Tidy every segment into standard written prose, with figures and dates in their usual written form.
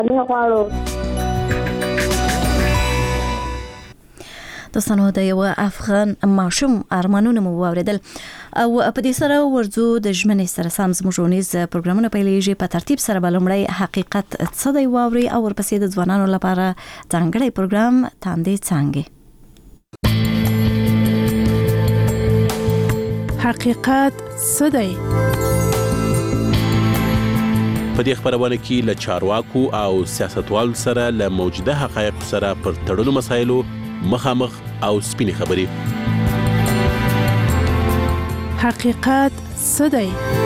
نه غواړو. دوستانو د یو افغان ماشوم ارمانونه مو واوریدل او په دې سره ورځو د ژمنې سره سم زموږ ژونیز پروګرامونه پیلېږي. په ترتیب سره بلومړی حقیقت څه دی واوري او ورپسې د ځوانانو لپاره ځانګړی پروګرام تاندې څانګې. حقیقت څه دی؟ په دې خبرونه کې له چارواکو او سیاستوالو سره له موجوده حقایقو سره پر تړلو مسایلو مخامخ او سپینې خبرې. حقیقت څه دی؟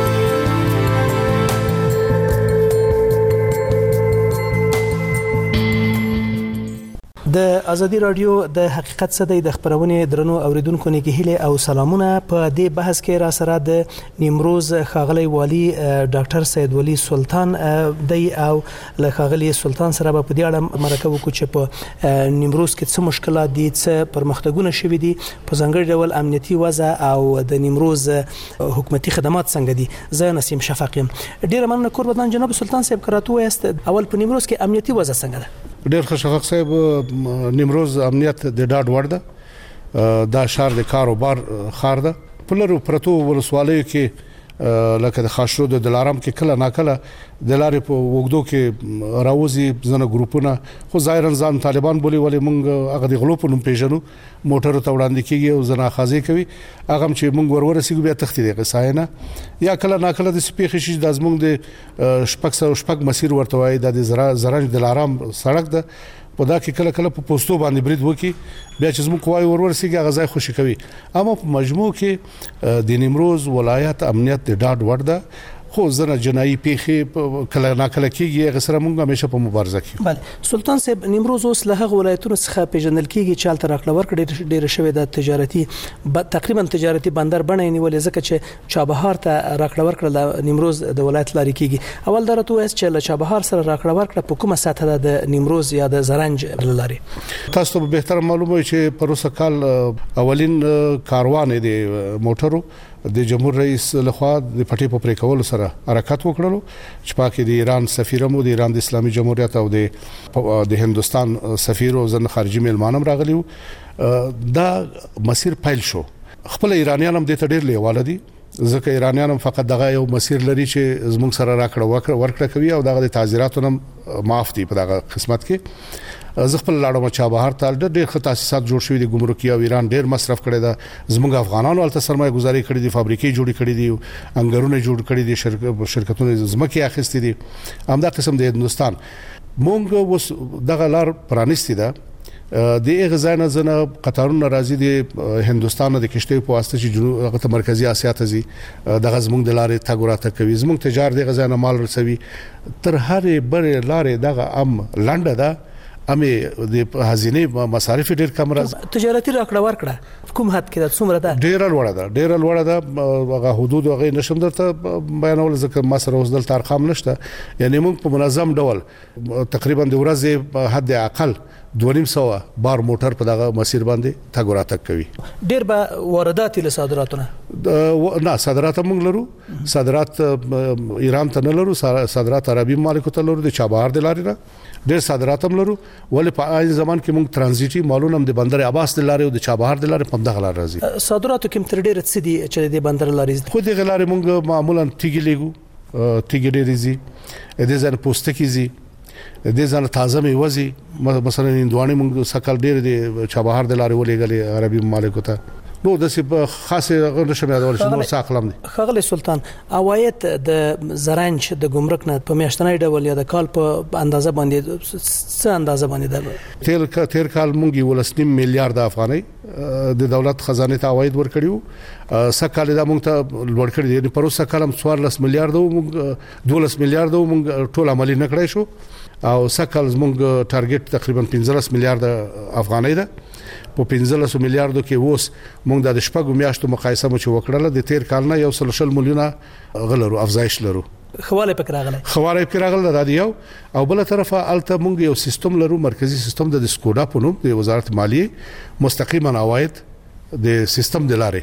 د ازادي رادیو د حقیقت څه دی د خبرونه درنو اوریدونکو نه هیله او سلامونه. په دې بحث کې را سره د نیمروز ښاغلی والی ډاکټر سید ولی سلطان دی او له ښاغلی سلطان سره په دې اړه مرکه وکړو چې په نیمروز کې څه مشکلات دي، څه پرمختګونه شوي دي، په ځانګړي ډول امنیتي وضع او د نیمروز حکومتي خدمات څنګه دي. زه نسیم شفق یم. ډیره مننه قربان جناب سلطان صاحب کراتو است. اول په نیمروز کې امنیتي وضع څنګه ده؟ ډېر ښه شفق صاحب، نیمروز امنیت د ډاډ وړ ده. دا شهر د کاروبار ښار ده. په لرو پرتو ولسوالیو کې لکه د خاشرود د دلارام کې کله ناکله د لارې په وګدو کې راوځي ځنه ګروپونه، خو ظاهرا ځان طالبان بولی ولې مونږ هغه د غلو په نوم پیژنو، موټر ته وړاندې کیږي او ځنه خازي کوي. هغه چې مونږ ورسېږو بیا تختی دی قصاینه یا کله ناکله د سپیخ شي د ازمنګ د شپږ مسیر ورته وای د زرنج دلارام سړک ده. په دا کې کله کله په پوسټو باندې برید وکي، بیا چې زموږ قوای ورسېږي غزای خوشی کوي. اما په مجموع کې د نیمروز ولایت امنیت د ډاډ وړ ده. خو زنه جنایي پیخي کله ناکله کېږي، غسر مونږ همیشه په مبارزه کې. بله سلطان صاحب، نیمروز اوس له هغه ولایتونو څخه پیژندل کېږي چې هلته راکړه ورکړه ډېره شوې ده. تجارتي تقریبا تجارتي بندر بڼه یې نیولې، ځکه چې چابهار ته راکړه ورکړه د نیمروز د ولایت لارې کېږي. اول دا راته ووایاست چې له چابهار سره راکړه ورکړه په کومه سطح ده د نیمروز یا د زرنج لارې؟ تاسو ته به بهتر معلومه وي چې پروسه کال اولین کاروان دی موټرو د جمهور رئیس لخوا د پټي په پریکولو سره حرکت وکړلو چې پاکي د ایران سفیر مو د ایران د اسلامي جمهوریت او د هندستان سفیر او ځن خارجي مېلمانم راغلیو. دا مسیر پیل شو. خپل ایرانیان هم د ته ډېر لیواله دي، ځکه ایرانیان هم فقط دغه یو مسیر لري چې زموږ سره راکړه ورکړه کوي او دغه د تاجراتو هم معاف دي په دغه قسمت کې. زه خپل لاړم چابهار ته، ډېر ښه تاسیسات جوړ شوي دي. ګمرکي او ایران ډېر مصرف کړي ده. زموږ افغانانو هلته سرمایه گذاري کړې دي، فابریکې جوړې کړې دي، انګرونه جوړ کړي دي، شرکتونه ځمکې اخیستې دي. همدا قسم د هندستان مونږ اوس دغه لار پرانیستې ده. د غزاینه زنه قطارونه راځي د هندستان د کشته په واسطه چې جنوب مرکزی اسیا ته ځي. دغه زموږ د لارې تګوراته کوي، زموږ تجارت د غزاینه مال رسوي تر هرې بره لارې. دغه لنډه ده، امي د هزینه مصارف ډیر کم راځي. تجارتي راکړه ورکړه کوم حد کې ده؟ څومره ده؟ ډیر لوړه ده. هغه حدود هغه نشم درته بیانول ځکه ما سره اوس دلته ارقام نشته. یعنی موږ په منظم ډول تقریبا د ورځې حد اقل 2.5 بار موټر په دغه مسیر باندې تګ راتګ کوي. ډیر به واردات له صادراتونه؟ نه، صادرات موږ لرو. صادرات ایران ته نه لرو، صادرات عربي ممالکو ته لرو. د چابهار د لارې نه ډیر صادرات هم لرو، ولې په آی زمان کې موږ ترانزیټي مالونه د بندر عباس د لارې او د چابهار د لارې په دغه لار راځي. صادراتو کې تر ډیر څه دي چې د بندر لارې خو د لارې موږ معمولا تیګي لګو، تیګي ډېرې زی د ځان پوسټکی زی د ځان تازه میوزي. مثلا اندوانه موږ سکل ډېر د چابهار د لارې ولېګلې عربي ممالکو ته. نو د خاصه غیر شمېدول شنو ساقلم دي. خغل سلطان، عواید د زرنج د ګمرک نه په میاشتنۍ ډول یا د کال په اندازه باندې څه اندازه باندې ده؟ تیر کال مونږ 1.5 میلیارډ افغانۍ د دولت خزانه ته عواید ورکړیو. سکه دا مونږ ته لوړ کړی دی. پروسه کلم 14 میلیارډ او مونږ 12 میلیارډ او مونږ ټول عملی نکړای شو او سکه مونږ ټارګټ تقریبا 15 میلیارډ افغانۍ ده. په 15 میلیارډو کې اوس مونږ د شپږو میاشتو مقایسه مو چې وکړله د تیر کال نه 100 میلیونه غلرو افزایش لرو. خواله پک راغله د یو او بل طرفه الته مونږ یو سیستم لرو، مرکزی سیستم د سکوډا په نوم د وزارت مالیه مستقیما عواید د سیستم د لارې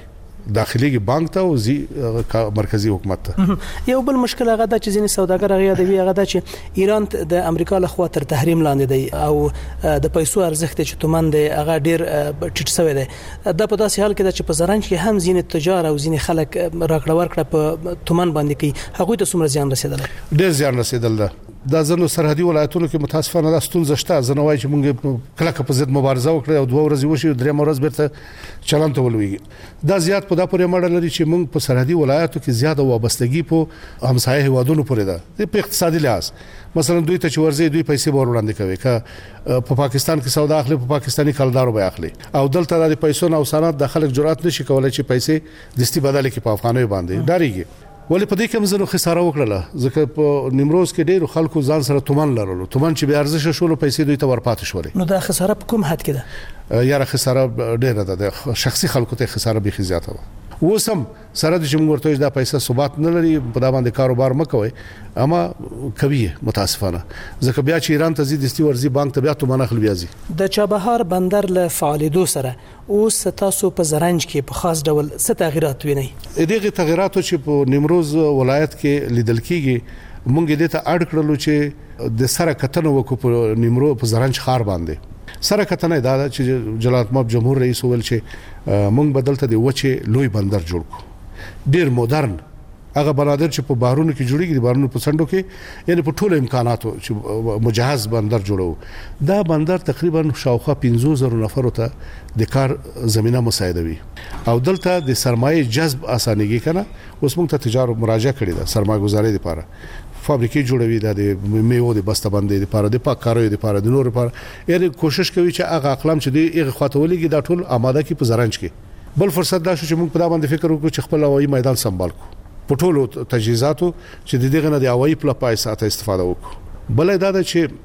داخلي بانک ته او زی مرکزی حکومت ته. یو بل مشکل هغه د چې ځینې سوداګر هغه یادوي هغه د چې ایران د امریکا له خوا تر تحریم لاندې دی او د پیسو ارزښت چې تومن دی هغه ډیر ټیټ شوی دی. دا په داسې حال کې د چې په زرنج کې هم ځینې تجار او ځینې خلک راکړه ورکړه په تومن باندې کوي هغه ته څومره زیان رسیدل؟ ډیر زیان رسیدل ده. دا زنو سرحدي ولایتونو کې متاسفانه د ستونزه شته. زنه وایي چې موږ کله په ضد مبارزه وکړه او 2 ورځې وشي 3 ورځې بیرته چلن ته ولوي. دا زیات په دا پورې مړ لري چې موږ په سرحدي ولایتو کې زیاده وابستګي په همسایه هیوادونو پورې ده په اقتصادي لحاظ. مثلا دوی ته چې ورځي دوی پیسې ور وړاندې کوي که په پاکستان کې سودا اخلي په پاکستاني کلدارو به اخلي او دلته د پیسو نو سانات د خلک جرأت نشي کولای چې پیسې دستي بدل کې په افغاني باندې داريږي. ولې په دې کې مزنو خساره وکړه ځکه په نیمروز کې ډېر خلکو ځان سره تومن لرلو. تومن چې به ارزش شول پیسې دوی ته ورپاتې شولې. نو دا خساره په کوم حد کې ده؟ یاره خساره ډېره ده. د شخصي خلکو ته خساره به زیاته ده. وسم سره د جمهوریت دا پیسې ثبات نه لري په دا باندې کاروبار مکوي اما کوي متاسفانه ځکه بیا چې ایران ته زیات دستي ورزي بانک ته بیا تو منخل بیازي. د چابهار بندر له فعالیدو سره اوس تاسو په زرنج کې په خاص ډول څه تغیرات وینئ؟ دغه تغیرات چې په نیمروز ولایت کې لیدل کیږي مونږ دې ته اډ کړلو چې د سره کتنه وکړو په نیمروز په زرنج خار باندې. سره کتنه دا چې جلالت ماب جمهور رئیس ول چې مونږ بدلته دی وچه لوی بندر جوړ کو ډیر مدرن هغه بنادر چې په بارونو کې جوړیږي د بارونو په سندو کې یعنی په ټولو امکاناتو چې مجهز بندر جوړو. دا بندر تقریبا شاوخوا 15000 نفر ته د کار زمينه مساعدوي او دلته د سرمایه جذب اسانيږي کنه. اوس موږ ته تجارت مراجعه کړې ده سرمایه گذاري لپاره فابریکې جوړوي د میوه د بسته بندې لپاره د پاککارۍ لپاره د نور لپاره یعنی کوشش کوي چې هغه اقلام چې دی هغه خاطولېږي دا ټول آماده کی په زرنج کې. بل فرصت دا شو چې موږ په دا باندې فکر وکړو چې خپل هوایي میدان سمبال کو په ټولو تجهیزاتو چې دغه نه د هوایي پلپای ساته استفاده وکړو. بل دا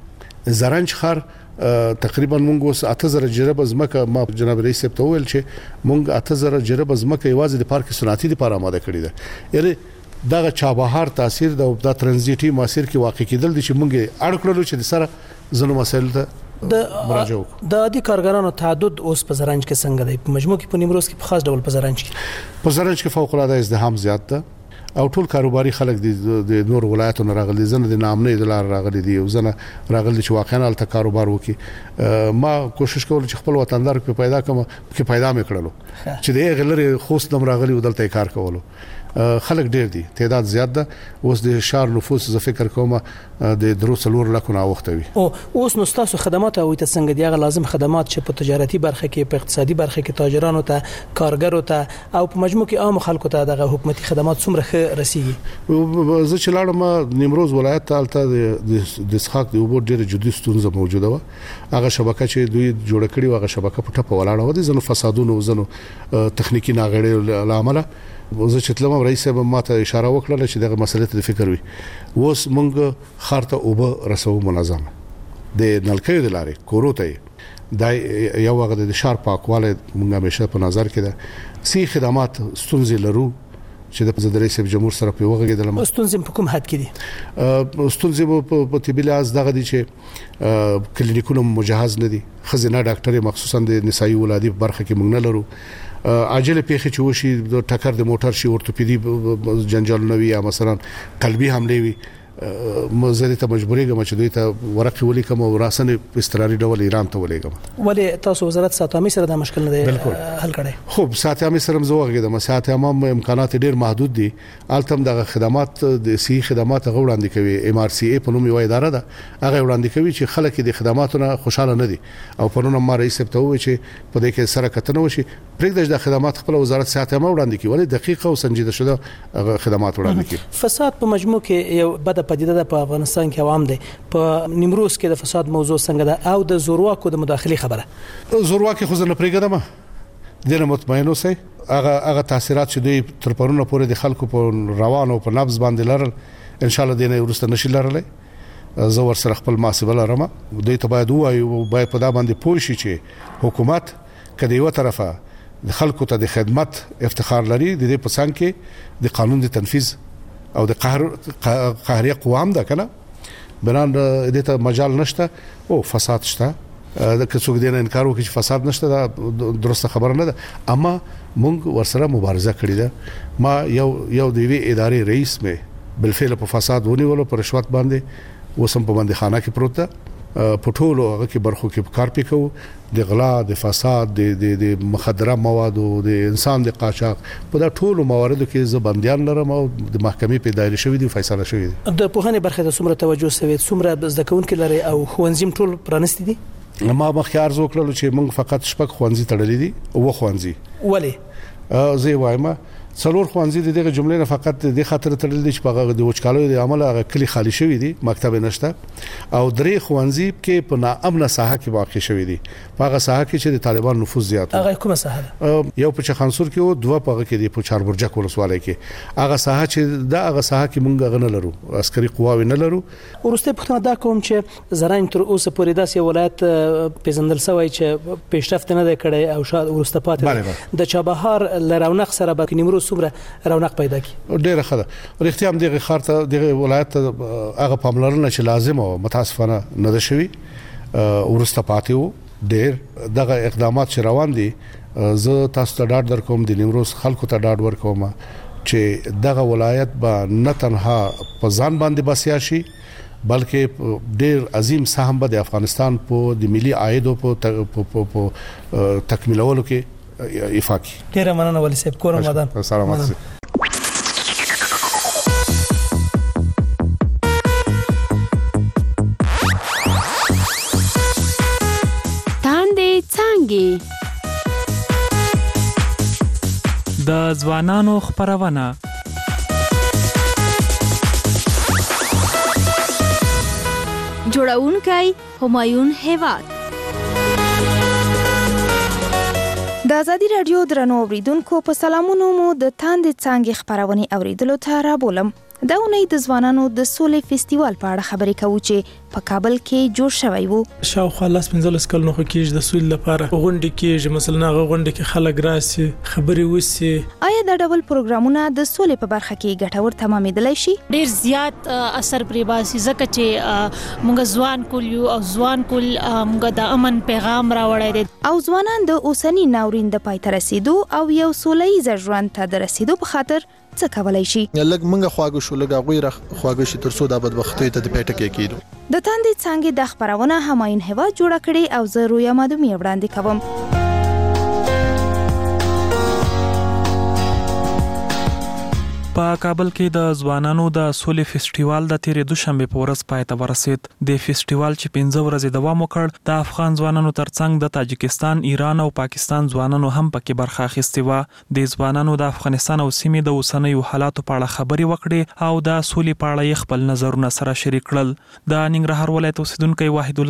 چې زرنج خار تقریبا موږ اوس 8000 جرب زمکه ما جناب رئیس ته ویل چې موږ 8000 جرب زمکه یوازې د پارک صنعتي لپاره آماده کړی ده. یعنی دا چابهار تاثیر د ترانزیټي ماسیر کې واقع کېدل دي چې موږ اړ کړلو چې د سره زنو مسایل ته د عادي کارګرانو تعدد اوس په زرنج کې څنګه دی؟ په مجموع کې په نیمروز کې په خاص ډول په زرنج کې فوق العاده ازدحام زیات ده او ټول کاروباري خلک د نور ولایتونو راغلي زنه د نامنې د لار راغلي دي او زنه راغلي چې واقعا الته کاروبار وکي. ما کوشش کول چې خپل وطندار په پیدا کوم کې پیدا مې کړلو چې د غلري خوست نم راغلي ودلته کار کولو. خلک ډیر دي تعداد زیات ده. اوس د شهر نفوس ز فکر کوم د دروسلور لکونه وخت وي او اوس نو تاسو خدمات او ته څنګه دی هغه لازم خدمات چې په تجارتي برخه کې په اقتصادي برخه کې تاجرانو ته کارګرو ته او په مجموع کې عام خلکو ته دغه حکومتي خدمات څومره رسیږي؟ زه چې لاړم نیمروز ولایت ته د اسحاق د وبو ډیره جدي ستونزه موجوده و. هغه شبکه چې دوی جوړ کړي و هغه شبکه په ټپه ولاړه و دي زنو فسادونو زنو تخنیکی ناغړې لامل. زه چې تلم رئیس صاحب ماته اشاره وکړه چې دغه مسلې ته فکر وي. اوس موږ خارته اوبه رسو منظم د نلکې د لارې کوروته دا یو وخت د شهر پاکواله موږ همیشه په نظر کې ده. سي خدمات ستونزې لرو چې د رئیس جمهور سره په وغه کې د ستونزې په کوم حد کې دي؟ ستونزې په طبي لحاظ دغه دي چې کلینیکونو مجهز نه دي. خزینه ډاکټر مخصوصا د نسایي ولادي برخه کې موږ نه لرو. عاجل پیښه چې وشي د ټکر د موټر شي اورتوپیدي جنجال نوي یا مثلا قلبي حمله وي مزه ته مجبورې کوم چې دوی ته ورقه ولیکم او راسنه په استراري ډول ایران ته ولېګم. ولې تاسو وزارت ساتامي سره د مشکل نه دی حل کړی؟ خو ساتامي سره مزوغه د ساتامي امکانات ډیر محدود دي. التم د خدمات د سی خدمات غوړاندې کوي. ام ار سی ای په نوم یو اداره ده هغه وړاندې کوي چې خلک د خدماتونو خوشاله نه دي او په نوم ما رئیس ته وایي چې په دې کې سره کتنه وشي پرېږدي د خدمات خپل وزارت ساتامي وړاندې کوي ولې دقیقه او سنجیده شوه خدمات وړاندې کوي. فساد په مجموع کې یو بد پدیده ده په افغانستان کې عوام دي. په نیمروز کې د فساد موضوع څنګه ده او د زورواکو د مداخلي خبره؟ زورواکي خو نه پرېږدم دنه مطمئن اوسئ. هغه تاثیرات چې دوی تر پرونه پورې د خلکو په روان او په نبض باندې لرل ان شاء الله دینه ورسته نشي لرلای. زه ور سره خپل محاسبه لرم. دوی ته باید وایو باید په دا باندې پوه شي چې حکومت کله یو طرفه د خلکو ته د خدمت افتخار لري د دې په څنګ کې د قانون د تنفيذ او د قهريه قوام ده کنه بنان دې ته مجال نشته او فساد شته د کڅوګ دین انکار وکړي چې فساد نشته دا درسته خبره نه ده اما موږ ورسره مبارزه کړې ده ما یو د وی ادارې رئیس مې بالفعل په فساد ونیولو پر رشوت باندې وسم په باندې خانه کې پروت ده پټولو هغه کې برخو کې کار پکاو د غلا د فساد د مخدره موادو د انسان د قاچاق په دا ټولو مواردو کې زبنديان لرم او د محکمې په دایره شوې دي فیصله شوې دي د پوهنې برخه د څومره توجه سوي څومره زده کوونکي لري او خوانزیم ټول پرانستي دي ما مخکې عرض وکړل چې موږ فقط شپږ خوانزي تړلې دي او خوانزي ولی زه وایم څلور خوانزي دغه جملې نه فقط د خاطر تړل دي چې په د وچکالو د عمل هغه کلی خالی شوی دي مکتب نشته او درې خوانزي کې په ناامنه ساحه کې واقع شوی دي په هغه ساحه کې چې د طالبان نفوذ زیات هغه کومه ساحه یو په چخانسور کې او دوه په کې دي په چاربرجک ولسوالۍ کې هغه ساحه چې دا هغه ساحه کې مونږ غنه لرو عسکري قواوی نه لرو ورسته پښتنه دا کوم چې زراین تر اوسه پورې داسې ولایت پیژندل شوی چې پیشرفت نه ده کړی او شاید ورسته پاتې د چابهار لرونق سره به نیمرو څومره رونق پیدا کی ډیره ښه ده رښتیا هم دغه خارته دغه ولایت هغه پاملرنه چې لازم او متاسفانه نه ده شوی ورسته پاتې وو ډیر دغه اقدامات چې روان دي زه تاسو ته ډاډ درکوم د نیمروز خلکو ته ډاډ ورکوم چې دغه ولایت به نه تنها په ځان باندې بسیا شي بلکې ډیر عظیم سهم به د افغانستان په د ملي عاید په تکمیلولو کې افاقي ډیر مننه ولي صاحب کورم ودان سلامات د ځوانانو خبرونه جوړونکي همایون هیواد د ازادي رادیو درنو اوریدونکو په سلامونو مو د تاندې څنګه خبرونه اوریدلو ته را بولم دا اونۍ د ځوانانو د سولې فستیوال په اړه خبرې کوو چې په کابل کې جوړ شوی وو شاوخوا لاس 15 کلونو خو کېږي د سولې لپاره غونډې کېږي مثلا هغه غونډې کې خلک راسي خبرې وسي آیا دا ډول پروګرامونه د سولې په برخه کې ګټور تمامېدلای شي ډیر زیات اثر پرې باسي ځکه چې موږ ځوان کول یو او ځوان کول موږ د امن پیغام راوړی دي او ځوانان د اوسنی ناورین د پای ته رسیدو او یو سوله‌ییز ژوند ته د رسیدو په خاطر څه کولای شي لږ موږ خواږه شو لږ غوي خواږه شي تر څو د بدبختۍ ته د پیټه کې کېدو د تاندې څنګه د خبرونه همایون هوا جوړ کړي او زه رویا مادومی وړاندې کوم په کابل کې د ځوانانو د سولې فستیوال د تیرې دوشنبه په ورځ پای ته ورسید د فستیوال چې 15 ورځې دوام وکړ د افغان ځوانانو ترڅنګ د تاجکستان ایران او پاکستان ځوانانو هم پکې برخه اخیستې و د ځوانانو د افغانستان او سیمې د اوسنیو حالاتو په اړه خبرې وکړې او د سولې په اړه خپل نظرونه سره شریک کړل د ننګرهار ولایت اوسیدونکو واحد